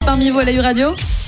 parmi vous à la radio.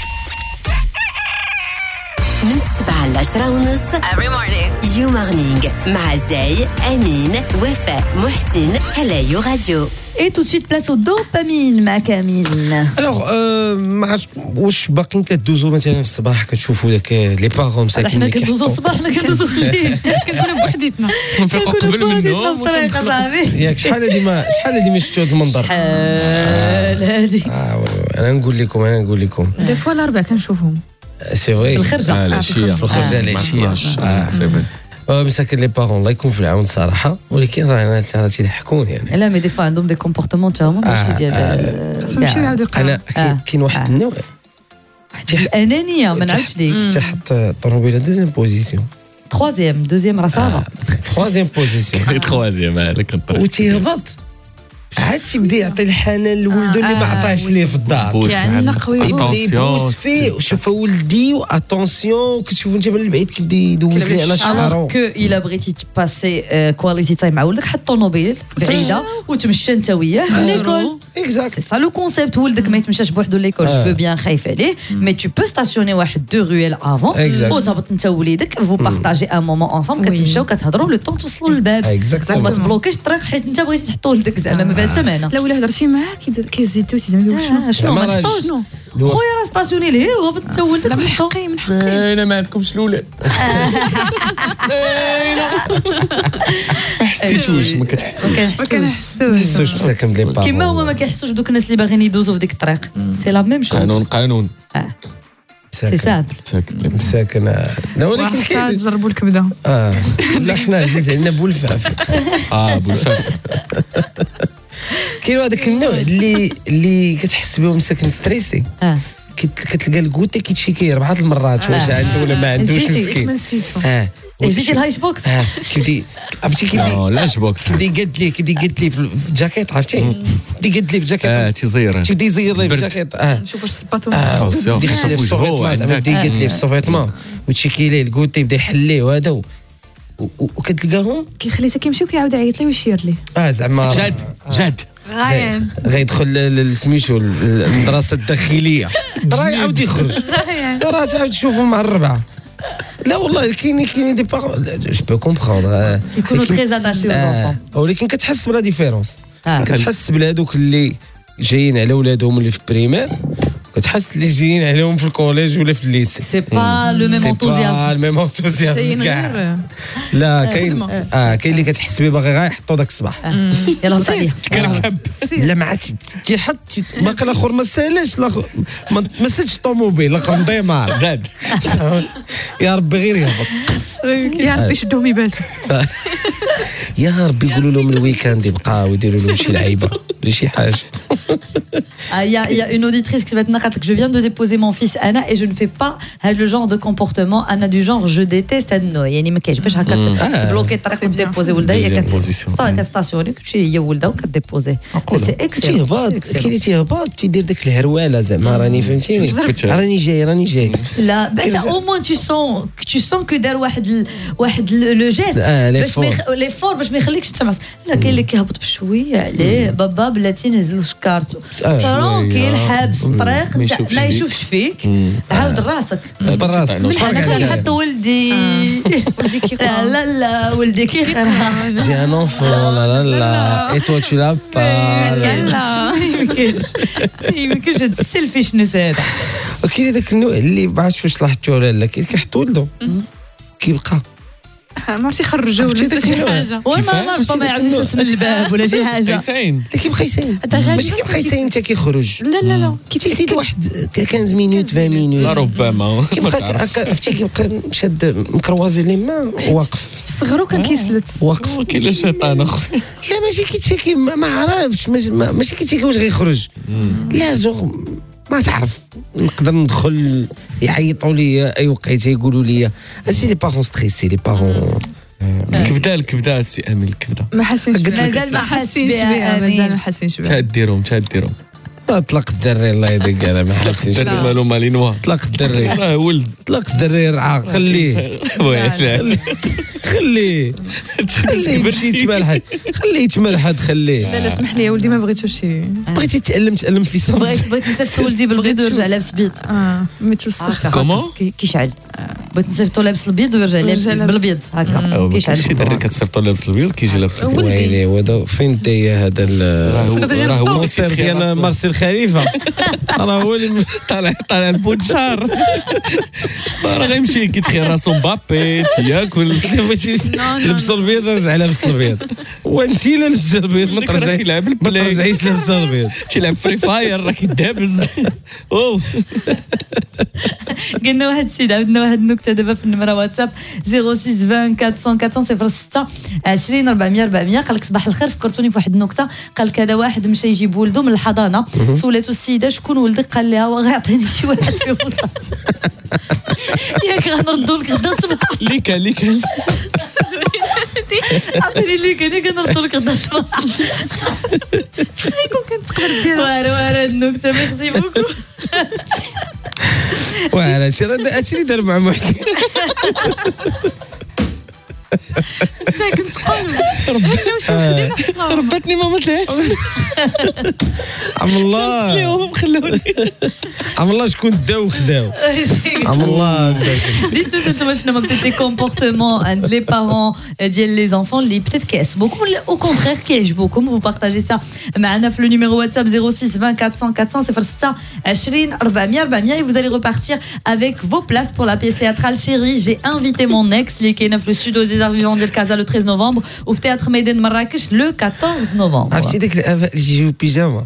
من 7 ل 10:30 every morning. You Morning مع زاي أمين وفاء محسن على يو راديو. Et tout de suite place au dopamine مع كامل. الوغ ما واش باقيين كدوزو مثلا في الصباح كتشوفوا داك لي بارون مساكين حنا كندوزو الصباح حنا كندوزو في الليل كنكونوا بوحديتنا كنفيقوا قبل منهم ياك شحال هادي ما شفتوا هذا المنظر شحال هادي انا نقول لكم دي فوا الاربع كنشوفهم سي فري في الخرجه في الخرجه العشيه مساكن لي بارون الله يكون في العون صراحه ولكن راه تيضحكون يعني لا مي دي فوا عندهم دي كومبورتمون تاعهم ماشي ديال خاصهم يمشيو يعاودوا يقراو انا كاين واحد النوع الانانيه ما نعرفش ليك تحط الطوموبيله دوزيام بوزيسيون دوزيام راه صافا troisième بوزيسيون troisième هذاك الطريق وتيهبط عاد تيبدا يعطي الحنان لولده اللي ما عطاش ليه في الدار كيعلق يبدا يبوس فيه وشوف ولدي واتونسيون كتشوف انت من البعيد كيبدا يدوز لي انا شعرو alors que il abriti passer quality time مع ولدك حط الطوموبيل بعيده وتمشى انت وياه ليكول اكزاكت سي سا لو كونسيبت ولدك ما يتمشاش بوحدو ليكول جو فو بيان خايف عليه مي تو بو ستاسيوني واحد دو رويل افون وتهبط انت ووليدك فو بارطاجي ان مومون انصومبل كتمشاو كتهضروا لو طون توصلوا للباب وما تبلوكيش الطريق حيت انت بغيتي تحط ولدك زعما ما فهمت انا لا ولا هضرتي معاه كيزيدو تيزعما شنو ما نحطوش خويا راه ستاسيوني ليه وهبط انت ولدك من حقي انا ما عندكمش الاولاد ما حسيتوش ما كتحسوش مساكن بلي بارون كيما هما ما كيحسوش بدوك الناس اللي باغيين يدوزوا في ديك الطريق سي لا ميم شوز قانون سي سامبل مساكن لا ولكن حتى تجربوا الكبده لا حنا عزيز علينا بولفاف بولفاف كاين هذاك النوع اللي كتحس بهم مساكن ستريسي كتلقى الكوتي كيتشيكي 4 المرات واش عنده ولا ما عندوش مسكين زيتي الهايش بوكس كيبدي عرفتي لاش بوكس كيبدي يقد لي في الجاكيت عرفتي كيبدي يقد لي في الجاكيت تيزير تيبدا يزير لي في الجاكيت نشوف السباطو يدي يخلي في السوفيتمان زعما يبدا يقد لي في السوفيتمان وتشيكي ليه الكوتي يبدا يحليه وهذا وكتلقاهم كيخلي حتى كيمشي وكيعاود يعيط ليه ويشير ليه زعما جاد غايان غيدخل سميتو المدرسه الداخليه راه يعاود يخرج راه تعاود تشوفهم مع الربعه لا والله كاين دي بارون جو بو كومبروندر يكونوا تري اتاشي aux enfants ولكن كتحس بلا ديفيرونس كتحس بلادوك اللي جايين على ولادهم اللي في بريمير كتحس اللي جايين عليهم في الكوليج ولا في الليسي سي با لو ميم انتوزيازم كاع لا كاين اللي كتحس بيه باغي غير يحطوا داك الصباح يلا هبط عليه لا ما عاد تيحط باقي الاخر ما سالاش ما سالش الطوموبيل الاخر مديمار زاد يا ربي غير يهبط يا ربي شدوهم يباتوا يا ربي يقولوا لهم الويكاند يبقاو يديروا لهم شي لعيبه ولا شي حاجه Il y a une auditrice qui s'appelle Nakat que je viens de déposer mon fils Anna et je ne fais pas le genre de comportement Anna du genre je déteste Anna يعني ما كيعجبش هكا تبلوكي الطريق وديبوزي ولدها هي كتستاسيوني كتمشي هي ولدها وكديبوزي سي اكسيلون تيهبط كاين اللي تيهبط تيدير داك الهروله زعما راني فهمتيني راني جاي لا بعدا او موان tu sens que دار واحد لو جيست باش لي فور باش ما يخليكش تسمع لا كاين اللي كيهبط بشويه عليه بابا بلاتي نهز شكارتو ترونكيل حابس الطريق ما يشوفش فيك عاود راسك براسك من هنا كنحط ولدي لا ولدي كيخرها جي ان اونفون لا اي تو تو لا با لا يمكنش هاد السيلفيشنس هذا وكاين داك النوع اللي ما عرفتش واش لاحظتوا ولا لا كاين كيحط ولده كيبقى ما عرفتي يخرجوا ولا شي حاجه وما ربما يعاود يسلت من الباب ولا شي حاجه كيبقى يساين ماشي كيبقى يساين حتى كيخرج لا كيزيد واحد 15 مينوت 20 مينوت ربما كيبقى عرفتي كيبقى شاد مكروازي لي ما واقف صغرو كان كيسلت واقف كاين لا شيطان اخر لا ماشي كيتشاكي ما عرفتش ماشي كيتشاكي واش غيخرج لا زوغ ما تعرف نقدر ندخل يعيطوا لي اي وقيته يقولوا لي سي لي بارون ستريسي لي بارون الكبده السي امين الكبده ما حاسينش مازال ما حاسينش بها مازال ما حاسينش بها تديرهم اطلق الدري الله يهديك انا ما حاسينش الدري مالو مالينوا اطلق الدري راه ولد اطلق الدري رعاه خليه خليه يمشي يتملحد خليه يتملحد خليه لا اسمح لي يا ولدي ما بغيتوش بغيتي تألم في صمت بغيت نصيفط ولدي بالبيض ويرجع لابس بيض ما توسخ كومون كيشعل بغيت نصيفطو لابس البيض ويرجع لابس بالبيض هكا كيشعل كيشعل شي دري كتصيفطو لابس البيض كيجي لابس البيض ويلي وهذا فين دايا هذا راه هو المونسير ديال مارسيل خليفه راه هو اللي طالع البوتشار راه غيمشي كيتخيل راسو مبابي تياكل لبسوا البيض رجع لابس البيض وانت الا لبس البيض ما ترجعيش لابس البيض تيلعب فري فاير راه كيدابز اوه قلنا واحد السيد عندنا واحد النكته دابا في النمره واتساب 06 20 400 06 20 400 400 قال لك صباح الخير فكرتوني في واحد النكته قال لك هذا واحد مشى يجيب ولده من الحضانه سولاتو السيده شكون ولدك قال لها هو غيعطيني شي واحد فيه وصل ياك غنردوا لك غدا الصباح ليك عطيني ليك انا كنردوا لك غدا الصباح يكون كنتقبل ديالها واره النكته ميرسي بوكو واعر هادشي اللي دار مع محسن ساكن تقول ربتني ما طلعتش عم الله اليوم خلوني عم الله شكون داو خداو عم الله مساكن ديتو نتوما شنو هما بتيت لي كومبورتمون عند لي بارون ديال لي زانفون اللي بتيت كيعصبوكم ولا او كونترير كيعجبوكم vous partagez ça معنا في le numéro WhatsApp 06 20 400 400 06 20 400 400 et vous allez repartir avec vos places pour la pièce théâtrale Chérie j'ai invité mon ex اللي كاينه في الاستوديو دي زار فيفون ديال كازا لو 13 نوفمبر وفي تياتر ميدان مراكش لو 14 نوفمبر عرفتي داك الاباء اللي يجيو بيجاما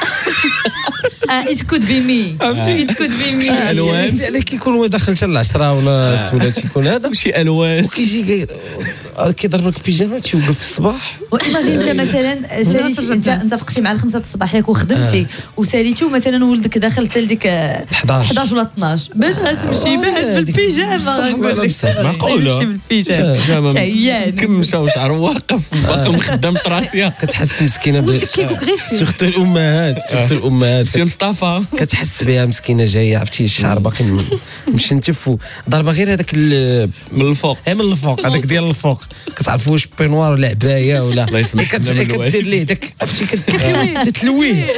it could be me it could be me الوان اللي كيكون هو داخل حتى 10 ونص ولا تيكون هذا وشي الوان وكيجي كيضربك بيجاما تيوقف في الصباح وايماجين انت مثلا ساليتي انت فقتي مع 5 الصباح ياك وخدمتي وساليتي ومثلا ولدك داخل حتى لديك 11 ولا 12 باش غتمشي بالبيجامه غنقول لك معقوله بالبيجامه تعيان كمشه وشعر واقف باقي مخدم طراسيه كتحس مسكينه سورتو الامهات سي مصطفى كتحس بها مسكينه جايه عرفتي الشعر باقي مشنتف ضربه غير هذاك من الفوق من الفوق هذاك ديال الفوق كتعرفوا واش بينوار ولا عبايه ولا الله يسمح كدير ليه داك عرفتي تتلويه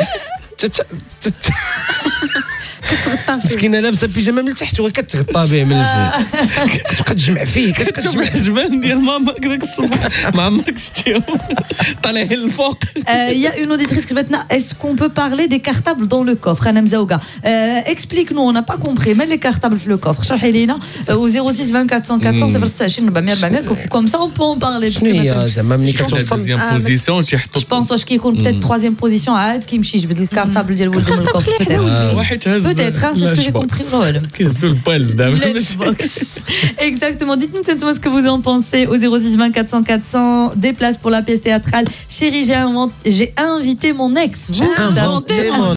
كتغطى مسكينه لابسه بيجامه من التحت وكتغطى به من الفوق كتبقى تجمع فيه كتجمع الجبان ديال ماما هكذاك الصباح ما عمرك شفتيهم طالعين للفوق Il y a une auditrice qui maintenant est-ce qu'on peut parler des cartables dans le coffre Anna Mzaouga explique-nous on n'a pas compris mais les cartables dans le coffre شرحي لينا au 06 20 400 400 026 400 400 comme ça on peut en parler شنو هي زعما ملي كتوصل دوزيام بوزيسيون تيحطوا je pense واش كيكون peut-être troisième position عاد كيمشي يجبد الكارطابل ديال ولده من الكوفر واحد تهز peut-être c'est ce que j'ai compris كيهزوا البالز دابا exactement dites-nous ce que vous en pensez au 06 20 400 400 des places pour la pièce théâtrale Chérie j'ai invité mon ex vous inventé mon